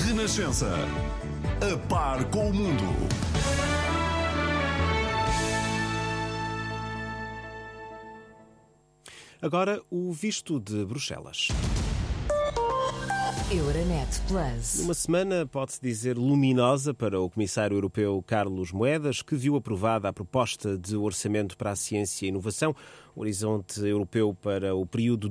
Renascença. A par com o mundo. Agora, o visto de Bruxelas. Euronet Plus. Uma semana, pode-se dizer, luminosa para o Comissário Europeu Carlos Moedas, que viu aprovada a proposta de orçamento para a ciência e inovação. O horizonte europeu para o período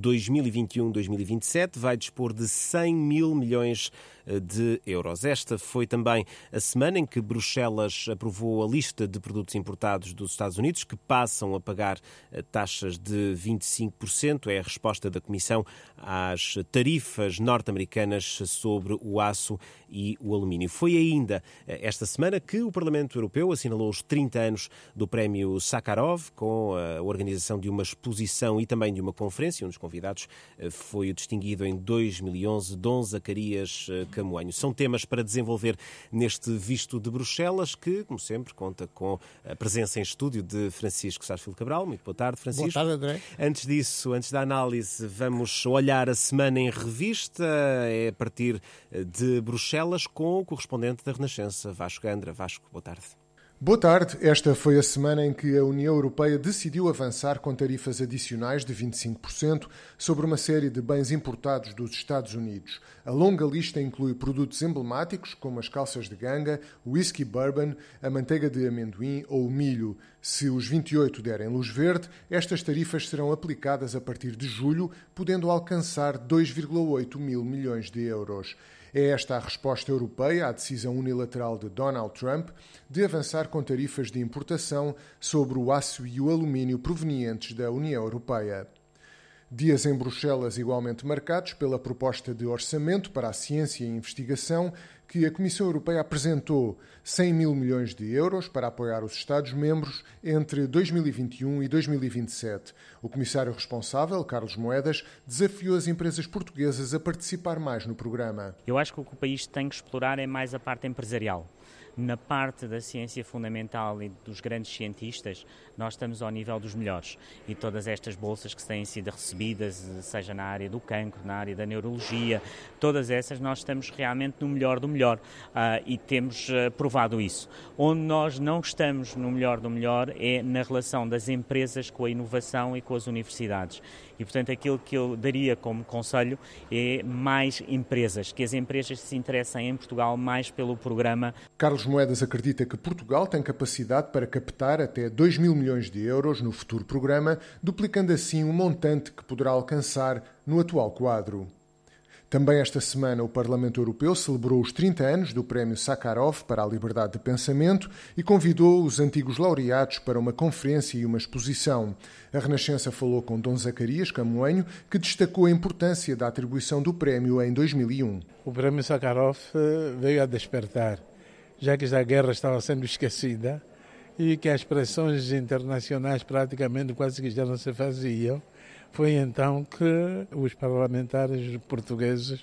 2021-2027 vai dispor de 100 mil milhões de euros. Esta foi também a semana em que Bruxelas aprovou a lista de produtos importados dos Estados Unidos que passam a pagar taxas de 25%. É a resposta da Comissão às tarifas norte-americanas sobre o aço e o alumínio. Foi ainda esta semana que o Parlamento Europeu assinalou os 30 anos do Prémio Sakharov, com a organização de uma exposição e também de uma conferência. Um dos convidados foi o distinguido em 2011, Dom Zacarias Camoanho. São temas para desenvolver neste visto de Bruxelas, que, como sempre, conta com a presença em estúdio de Francisco Sarsfield Cabral. Muito boa tarde, Francisco. Boa tarde, André. Antes disso, antes da análise, vamos olhar a semana em revista. É a partir de Bruxelas com o correspondente da Renascença, Vasco Gandra. Vasco, boa tarde. Boa tarde. Esta foi a semana em que a União Europeia decidiu avançar com tarifas adicionais de 25% sobre uma série de bens importados dos Estados Unidos. A longa lista inclui produtos emblemáticos como as calças de ganga, o whisky bourbon, a manteiga de amendoim ou o milho. Se os 28 derem luz verde, estas tarifas serão aplicadas a partir de julho, podendo alcançar 2,8 mil milhões de euros. É esta a resposta europeia à decisão unilateral de Donald Trump de avançar com tarifas de importação sobre o aço e o alumínio provenientes da União Europeia. Dias em Bruxelas igualmente marcados pela proposta de orçamento para a ciência e investigação que a Comissão Europeia apresentou, 100 mil milhões de euros para apoiar os Estados-membros entre 2021 e 2027. O comissário responsável, Carlos Moedas, desafiou as empresas portuguesas a participar mais no programa. Eu acho que o que o país tem que explorar é mais a parte empresarial. Na parte da ciência fundamental e dos grandes cientistas, nós estamos ao nível dos melhores. E todas estas bolsas que têm sido recebidas, seja na área do cancro, na área da neurologia, todas essas nós estamos realmente no melhor do melhor e temos provado isso. Onde nós não estamos no melhor do melhor é na relação das empresas com a inovação e com as universidades. E, portanto, aquilo que eu daria como conselho é mais empresas, que as empresas se interessem em Portugal mais pelo programa. Carlos Moedas acredita que Portugal tem capacidade para captar até 2 mil milhões de euros no futuro programa, duplicando assim o montante que poderá alcançar no atual quadro. Também esta semana o Parlamento Europeu celebrou os 30 anos do Prémio Sakharov para a Liberdade de Pensamento e convidou os antigos laureados para uma conferência e uma exposição. A Renascença falou com Dom Zacarias Camoanho, que destacou a importância da atribuição do prémio em 2001. O Prémio Sakharov veio a despertar, já que a guerra estava sendo esquecida e que as pressões internacionais praticamente quase que já não se faziam. Foi então que os parlamentares portugueses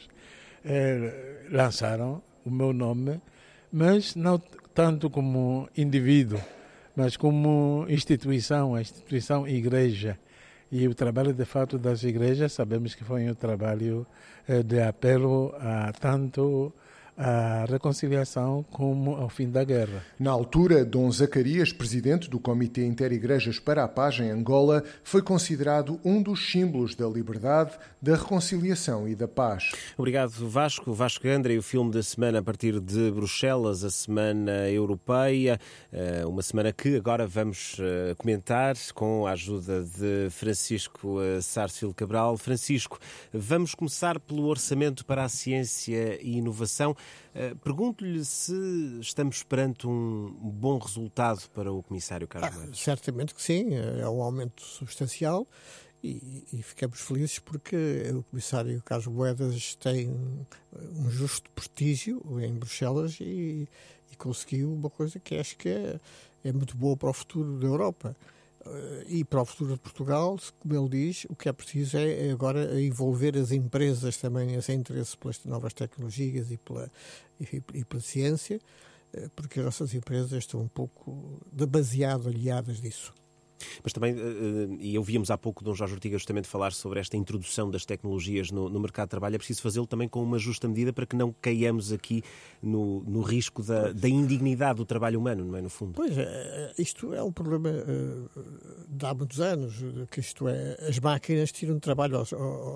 lançaram o meu nome, mas não tanto como indivíduo, mas como instituição, a instituição igreja. E o trabalho, de fato, das igrejas, sabemos que foi um trabalho de apelo a tanto a reconciliação como ao fim da guerra. Na altura, Dom Zacarias, presidente do Comitê Interigrejas para a Paz em Angola, foi considerado um dos símbolos da liberdade, da reconciliação e da paz. Obrigado, Vasco. Vasco Gandra e o filme da semana a partir de Bruxelas, a Semana Europeia, uma semana que agora vamos comentar com a ajuda de Francisco Sarsfield Cabral. Francisco, vamos começar pelo orçamento para a ciência e inovação. Pergunto-lhe se estamos perante um bom resultado para o Comissário Carlos Moedas. Certamente que sim, é um aumento substancial e ficamos felizes porque o Comissário Carlos Moedas tem um justo prestígio em Bruxelas e conseguiu uma coisa que acho que é muito boa para o futuro da Europa. E para o futuro de Portugal, como ele diz, o que é preciso é agora envolver as empresas também a seu interesse pelas novas tecnologias e pela ciência, porque as nossas empresas estão um pouco demasiado aliadas disso. Mas também, e ouvíamos há pouco Dom Jorge Ortiga justamente falar sobre esta introdução das tecnologias no mercado de trabalho, é preciso fazê-lo também com uma justa medida para que não caiamos aqui no risco da indignidade do trabalho humano, não é, no fundo? Pois, isto é um problema de há muitos anos, que isto é, as máquinas tiram trabalho aos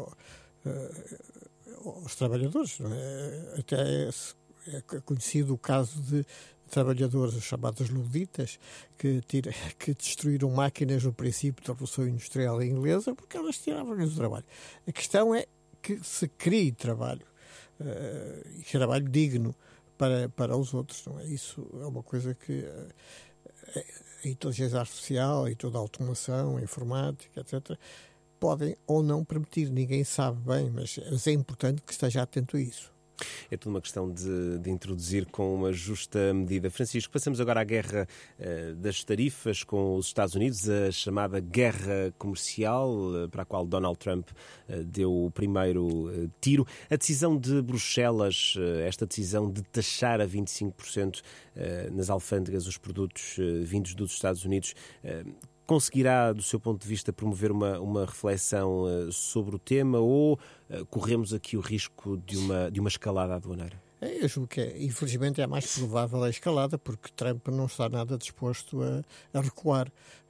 trabalhadores, não é? Até é conhecido o caso de trabalhadores chamados luditas que destruíram máquinas no princípio da Revolução Industrial Inglesa porque elas tiravam-lhes o trabalho. A questão é que se crie trabalho, e trabalho digno para os outros. Não é? Isso é uma coisa que a inteligência artificial e toda a automação, a informática, etc., podem ou não permitir. Ninguém sabe bem, mas é importante que esteja atento a isso. É tudo uma questão de introduzir com uma justa medida. Francisco, passamos agora à guerra das tarifas com os Estados Unidos, a chamada guerra comercial, para a qual Donald Trump deu o primeiro tiro. A decisão de Bruxelas, esta decisão de taxar a 25% nas alfândegas os produtos vindos dos Estados Unidos, conseguirá, do seu ponto de vista, promover uma reflexão sobre o tema ou corremos aqui o risco de uma escalada aduaneira? Eu julgo que, infelizmente, é mais provável a escalada, porque Trump não está nada disposto a recuar.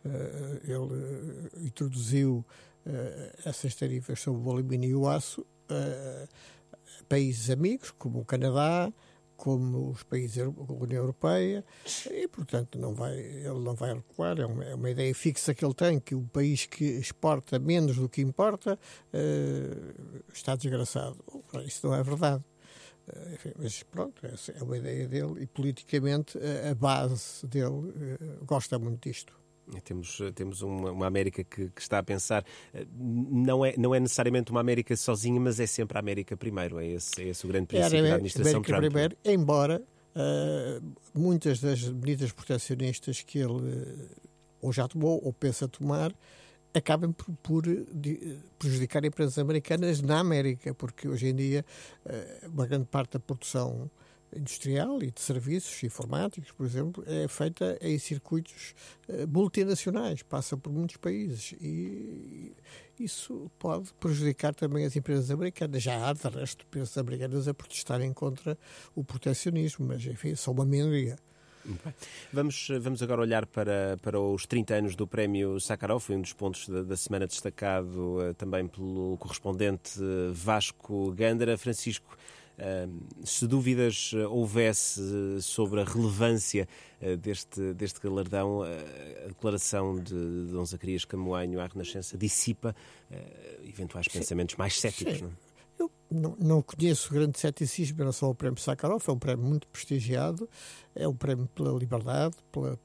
Ele introduziu essas tarifas sobre o alumínio e o aço a países amigos, como o Canadá, como os países da União Europeia, e, portanto, ele não vai recuar. É uma ideia fixa que ele tem, que o país que exporta menos do que importa está desgraçado. Isso não é verdade. Mas pronto, essa é uma ideia dele e, politicamente, a base dele gosta muito disto. Temos uma América que está a pensar, não é necessariamente uma América sozinha, mas é sempre a América primeiro. É esse o grande princípio da administração Trump. Primeiro, embora muitas das medidas proteccionistas que ele ou já tomou ou pensa tomar acabem por prejudicar empresas americanas na América, porque hoje em dia uma grande parte da produção industrial e de serviços informáticos, por exemplo, é feita em circuitos multinacionais, passa por muitos países e isso pode prejudicar também as empresas americanas. Já há, de resto, empresas americanas a protestarem contra o proteccionismo, mas, enfim, são uma minoria. Vamos agora olhar para os 30 anos do Prémio Sakharov, foi um dos pontos da semana destacado também pelo correspondente Vasco Gândara. Francisco, se dúvidas houvesse sobre a relevância deste galardão, a declaração de Dom Zacarias Camoanho à Renascença dissipa eventuais pensamentos mais céticos, não é? Eu não conheço grande ceticismo em relação ao Prémio Sakharov, é um prémio muito prestigiado, é um prémio pela liberdade, pelo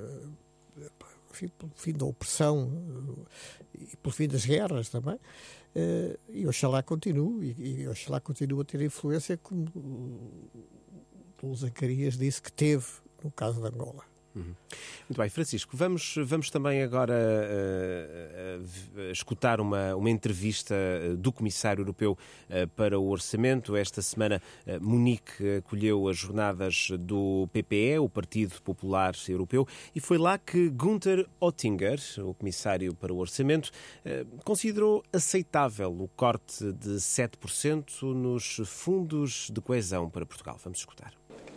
fim da opressão e pelo fim das guerras também, e oxalá continue, e oxalá continue a ter influência como o Zacarias disse que teve no caso de Angola. Muito bem, Francisco, vamos também agora escutar uma entrevista do Comissário Europeu para o Orçamento. Esta semana, Munique acolheu as jornadas do PPE, o Partido Popular Europeu, e foi lá que Günther Oettinger, o Comissário para o Orçamento, considerou aceitável o corte de 7% nos fundos de coesão para Portugal. Vamos escutar.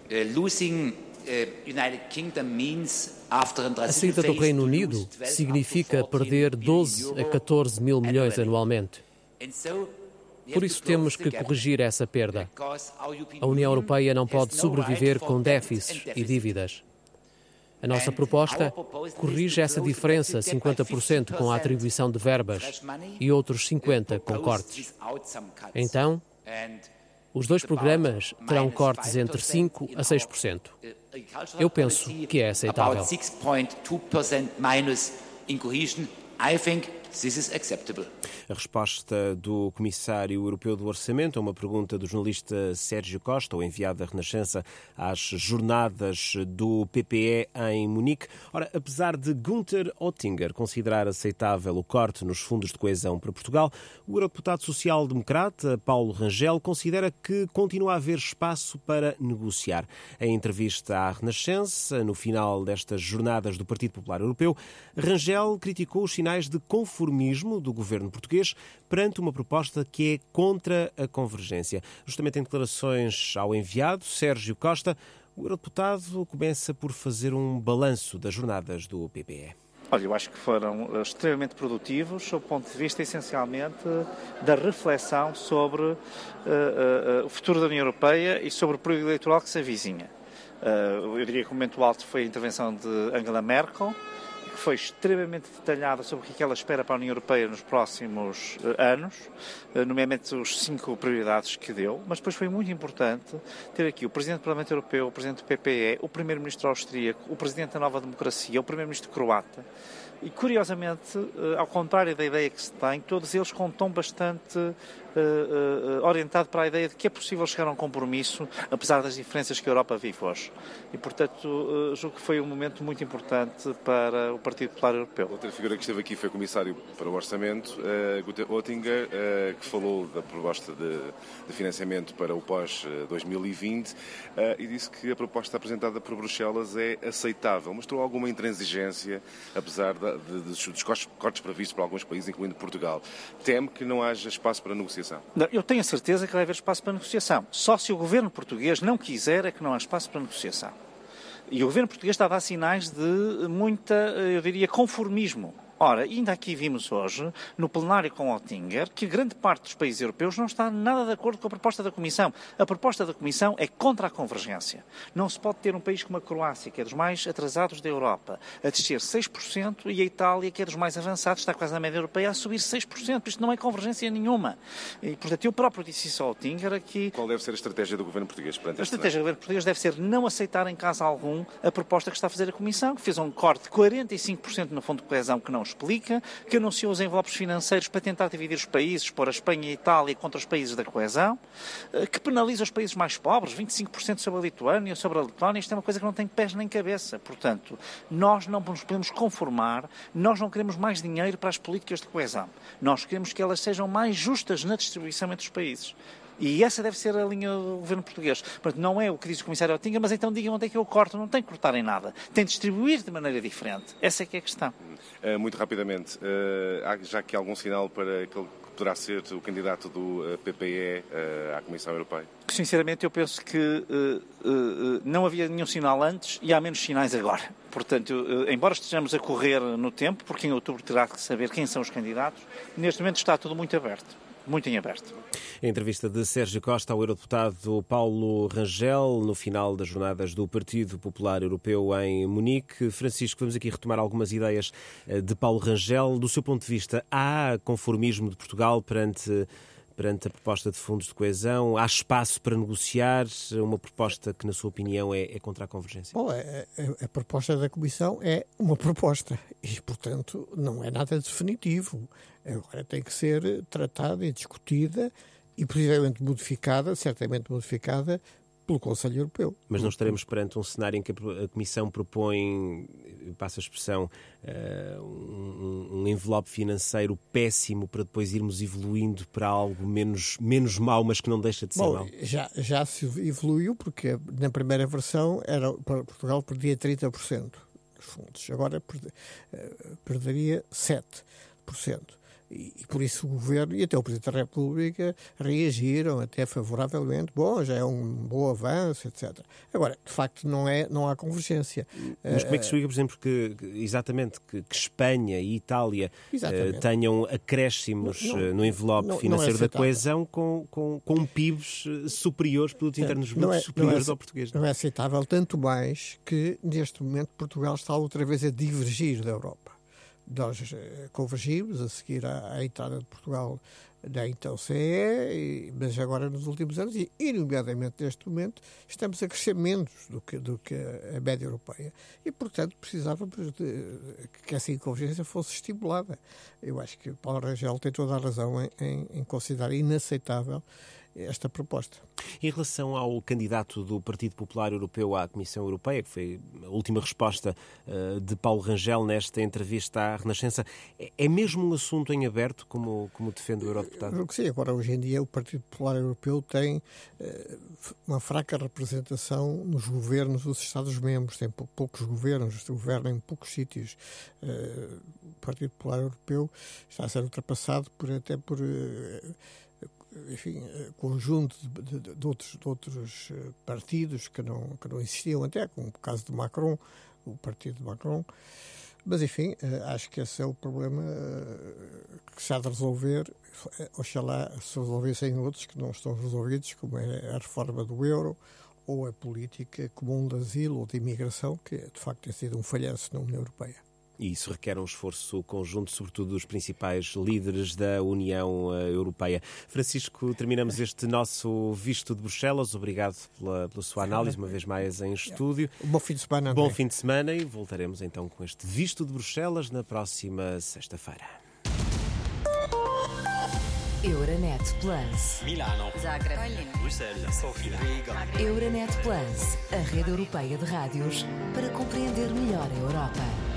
A saída do Reino Unido significa perder 12 a 14 mil milhões anualmente. Por isso temos que corrigir essa perda. A União Europeia não pode sobreviver com déficits e dívidas. A nossa proposta corrige essa diferença, 50% com a atribuição de verbas e outros 50% com cortes. Então, os dois programas terão cortes entre 5% a 6%. Eu penso que é aceitável. A resposta do Comissário Europeu do Orçamento a uma pergunta do jornalista Sérgio Costa, o enviado da Renascença às jornadas do PPE em Munique. Ora, apesar de Günther Oettinger considerar aceitável o corte nos fundos de coesão para Portugal, o eurodeputado social-democrata Paulo Rangel considera que continua a haver espaço para negociar. Em entrevista à Renascença, no final destas jornadas do Partido Popular Europeu, Rangel criticou os sinais de conformismo do governo português perante uma proposta que é contra a convergência. Justamente em declarações ao enviado, Sérgio Costa, o eurodeputado começa por fazer um balanço das jornadas do PPE. Olha, eu acho que foram extremamente produtivos, sob o ponto de vista, essencialmente, da reflexão sobre o futuro da União Europeia e sobre o período eleitoral que se avizinha. Eu diria que o momento alto foi a intervenção de Angela Merkel, que foi extremamente detalhada sobre o que ela espera para a União Europeia nos próximos anos, nomeadamente os 5 prioridades que deu, mas depois foi muito importante ter aqui o Presidente do Parlamento Europeu, o Presidente do PPE, o Primeiro-Ministro austríaco, o Presidente da Nova Democracia, o Primeiro-Ministro croata, e curiosamente, ao contrário da ideia que se tem, todos eles com um tom bastante orientado para a ideia de que é possível chegar a um compromisso, apesar das diferenças que a Europa vive hoje. E, portanto, julgo que foi um momento muito importante para o Partido Popular Europeu. Outra figura que esteve aqui foi o Comissário para o Orçamento, Günther Oettinger, que falou da proposta de financiamento para o pós-2020 e disse que a proposta apresentada por Bruxelas é aceitável. Mostrou alguma intransigência, apesar dos cortes previstos por alguns países, incluindo Portugal. Teme que não haja espaço para negociação? Não, eu tenho a certeza que vai haver espaço para negociação. Só se o governo português não quiser é que não há espaço para negociação. E o governo português está a dar sinais de muita, eu diria, conformismo. Ora, ainda aqui vimos hoje, no plenário com Oettinger, que grande parte dos países europeus não está nada de acordo com a proposta da Comissão. A proposta da Comissão é contra a convergência. Não se pode ter um país como a Croácia, que é dos mais atrasados da Europa, a descer 6%, e a Itália, que é dos mais avançados, está quase na média europeia, a subir 6%. Isto não é convergência nenhuma. E, portanto, eu próprio disse isso ao Oettinger aqui. Qual deve ser a estratégia do governo português perante A estratégia do governo português deve ser não aceitar em caso algum a proposta que está a fazer a Comissão, que fez um corte de 45% no Fundo de Coesão que não explica, que anunciou os envelopes financeiros para tentar dividir os países, pôr a Espanha e a Itália contra os países da coesão, que penaliza os países mais pobres, 25% sobre a Lituânia, sobre a Letónia. Isto é uma coisa que não tem pés nem cabeça. Portanto, nós não nos podemos conformar, nós não queremos mais dinheiro para as políticas de coesão. Nós queremos que elas sejam mais justas na distribuição entre os países. E essa deve ser a linha do governo português. Portanto, não é o que diz o Comissário Oettinger, mas então digam onde é que eu corto. Não tem que cortar em nada. Tem de distribuir de maneira diferente. Essa é que é a questão. Muito rapidamente, há já aqui algum sinal para aquele que poderá ser o candidato do PPE à Comissão Europeia? Sinceramente, eu penso que não havia nenhum sinal antes e há menos sinais agora. Portanto, embora estejamos a correr no tempo, porque em outubro terá que saber quem são os candidatos, neste momento está tudo muito aberto. Muito em aberto. A entrevista de Sérgio Costa ao eurodeputado Paulo Rangel no final das jornadas do Partido Popular Europeu em Munique. Francisco, vamos aqui retomar algumas ideias de Paulo Rangel. Do seu ponto de vista, há conformismo de Portugal perante a proposta de fundos de coesão? Há espaço para negociar uma proposta que, na sua opinião, é contra a convergência? Bom, a proposta da Comissão é uma proposta e, portanto, não é nada definitivo. Agora tem que ser tratada e discutida e, possivelmente modificada, certamente modificada, pelo Conselho Europeu. Mas não estaremos perante um cenário em que a Comissão propõe, passa a expressão, um envelope financeiro péssimo para depois irmos evoluindo para algo menos mau, mas que não deixa de ser mau? Já se evoluiu, porque na primeira versão Portugal perdia 30% dos fundos. Agora perderia 7%. E por isso o Governo e até o Presidente da República reagiram até favoravelmente. Bom, já é um bom avanço, etc. Agora, de facto, não há convergência. Mas como é que se explica, por exemplo, que Espanha e Itália tenham acréscimos no envelope financeiro da coesão com PIBs superiores, produtos internos brutos superiores ao português? Não é aceitável, tanto mais que, neste momento, Portugal está outra vez a divergir da Europa. Nós convergimos a seguir à entrada de Portugal nem então CE, mas agora nos últimos anos, e nomeadamente neste momento, estamos a crescer menos do que a média europeia. E, portanto, precisávamos que essa convergência fosse estimulada. Eu acho que Paulo Rangel tem toda a razão em considerar inaceitável esta proposta. Em relação ao candidato do Partido Popular Europeu à Comissão Europeia, que foi a última resposta de Paulo Rangel nesta entrevista à Renascença, é mesmo um assunto em aberto, como defende o eurodeputado? Eu que sim. Agora, hoje em dia, o Partido Popular Europeu tem uma fraca representação nos governos dos Estados-membros. Tem poucos governos, governa em poucos sítios. O Partido Popular Europeu está a ser ultrapassado até por conjunto de outros partidos que não existiam, até como o caso de Macron, o partido de Macron. Mas, enfim, acho que esse é o problema que se há de resolver. Oxalá se resolvessem outros que não estão resolvidos, como é a reforma do euro ou a política comum de asilo ou de imigração, que de facto tem sido um falhanço na União Europeia. E isso requer um esforço conjunto, sobretudo dos principais líderes da União Europeia. Francisco, terminamos este nosso Visto de Bruxelas. Obrigado pela sua análise, uma vez mais em estúdio. Bom fim de semana, André. Bom fim de semana e voltaremos então com este Visto de Bruxelas na próxima sexta-feira. Euronet Plus. Milano. Zagreb. Bruxelas. Sofia. Riga. Euronet Plus, a rede europeia de rádios para compreender melhor a Europa.